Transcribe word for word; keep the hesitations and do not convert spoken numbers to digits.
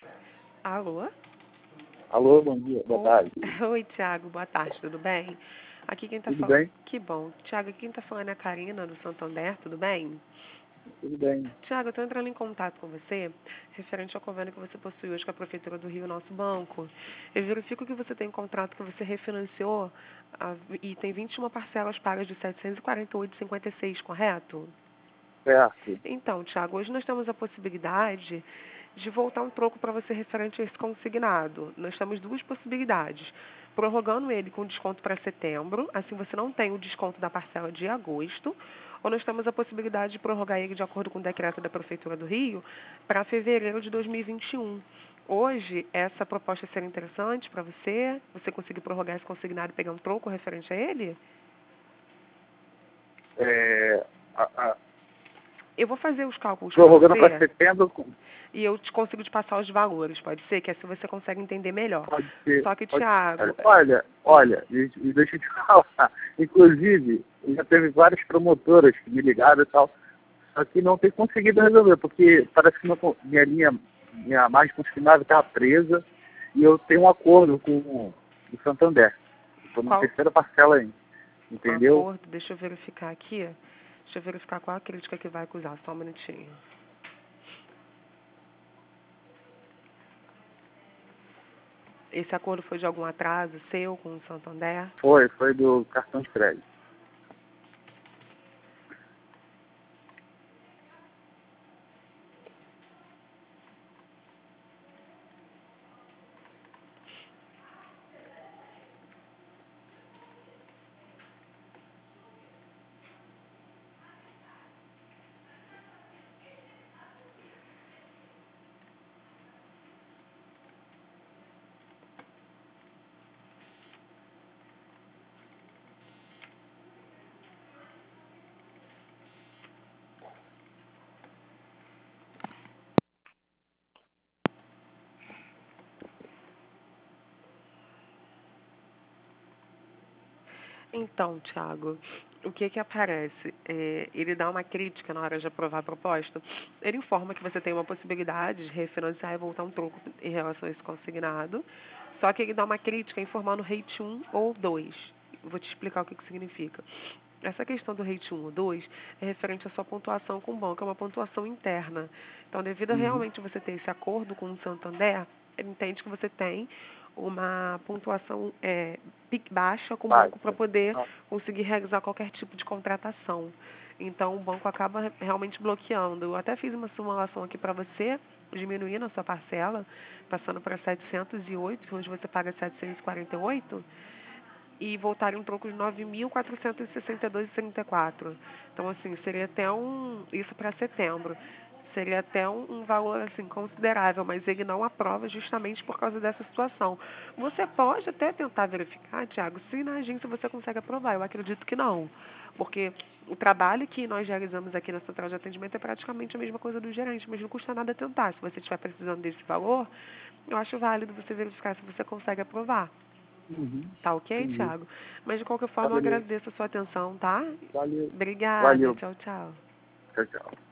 Alô? Alô, bom dia, boa Oi, tarde. Oi, Tiago, boa tarde, tudo bem? Aqui quem tá Tudo falando... bem? Que bom. Tiago, quem tá falando é a Karina, do Santander, tudo bem? Tudo bem. Tiago, eu tô entrando em contato com você, referente ao convênio que você possui hoje com a Prefeitura do Rio, nosso banco. Eu verifico que você tem um contrato que você refinanciou ah, e tem vinte e uma parcelas pagas de setecentos e quarenta e oito reais e cinquenta e seis centavos, correto? Certo. Então, Tiago, hoje nós temos a possibilidade de voltar um troco para você referente a esse consignado. Nós temos duas possibilidades. Prorrogando ele com desconto para setembro, assim você não tem o desconto da parcela de agosto, ou nós temos a possibilidade de prorrogar ele de acordo com o decreto da Prefeitura do Rio para fevereiro de dois mil e vinte e um. Hoje, essa proposta seria interessante para você? Você conseguir prorrogar esse consignado e pegar um troco referente a ele? É, a, a, Eu vou fazer os cálculos para prorrogando para você. setembro, E eu te consigo te passar os valores, pode ser? Que assim você consegue entender melhor. pode ser. Só que, Pode Tiago... ser. Olha, olha, e, e deixa eu te falar. Inclusive, já teve várias promotoras que me ligaram e tal, só que não tem conseguido resolver, porque parece que minha, minha linha, minha margem consignada estava presa e eu tenho um acordo com o o Santander. Estou na Qual terceira parcela ainda, entendeu? acordo? Deixa eu verificar aqui. Deixa eu verificar qual a crítica que vai acusar. Só um minutinho. Esse acordo foi de algum atraso seu com o Santander? Foi, foi do cartão de crédito. Então, Thiago, o que que aparece? É, ele dá uma crítica na hora de aprovar a proposta. Ele informa que você tem uma possibilidade de refinanciar e voltar um troco em relação a esse consignado. Só que ele dá uma crítica informando rate um ou dois. Vou te explicar o que que significa. Essa questão do rate um ou dois é referente à sua pontuação com o banco, é uma pontuação interna. Então, devido a Uhum. realmente você ter esse acordo com o Santander, ele entende que você tem uma pontuação é, baixa com o banco para Baixa. poder Ah, conseguir realizar qualquer tipo de contratação. Então, o banco acaba realmente bloqueando. Eu até fiz uma simulação aqui para você, diminuindo a sua parcela, passando para setecentos e oito, hoje você paga setecentos e quarenta e oito, e voltarem um troco de nove mil quatrocentos e sessenta e dois reais e trinta e quatro centavos. Então, assim, seria até um... Isso para setembro. Seria até um, um valor, assim, considerável, mas ele não aprova justamente por causa dessa situação. Você pode até tentar verificar, Tiago, se na agência você consegue aprovar. Eu acredito que não. Porque o trabalho que nós realizamos aqui na central de atendimento é praticamente a mesma coisa do gerente, mas não custa nada tentar. Se você estiver precisando desse valor, eu acho válido você verificar se você consegue aprovar. uhum. Tá ok, Entendi. Thiago? Mas de qualquer Tá, forma, eu beleza. agradeço a sua atenção, tá? Valeu. Obrigada. Valeu. Tchau, tchau. Tchau, tchau.